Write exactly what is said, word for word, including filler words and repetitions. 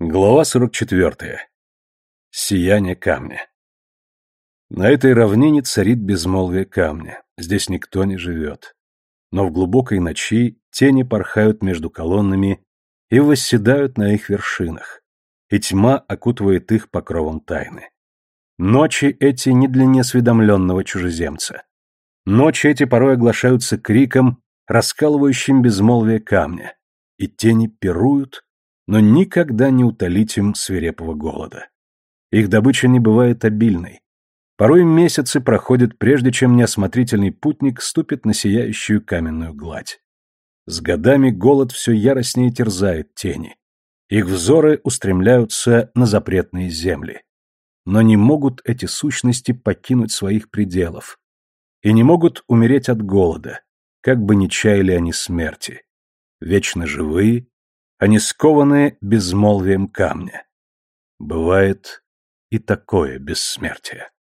Глава сорок четвертая. Сияние камня. На этой равнине царит безмолвие камня, здесь никто не живет. Но в глубокой ночи тени порхают между колоннами и восседают на их вершинах, и тьма окутывает их покровом тайны. Ночи эти не для неосведомленного чужеземца. Ночи эти порой оглашаются криком, раскалывающим безмолвие камня, и тени пируют, но никогда не утолить им свирепого голода. Их добыча не бывает обильной. Порой месяцы проходят, прежде чем неосмотрительный путник ступит на сияющую каменную гладь. С годами голод все яростнее терзает тени. Их взоры устремляются на запретные земли. Но не могут эти сущности покинуть своих пределов. И не могут умереть от голода, как бы ни чаяли они смерти. Вечно живые, они скованы безмолвием камня. Бывает и такое бессмертие.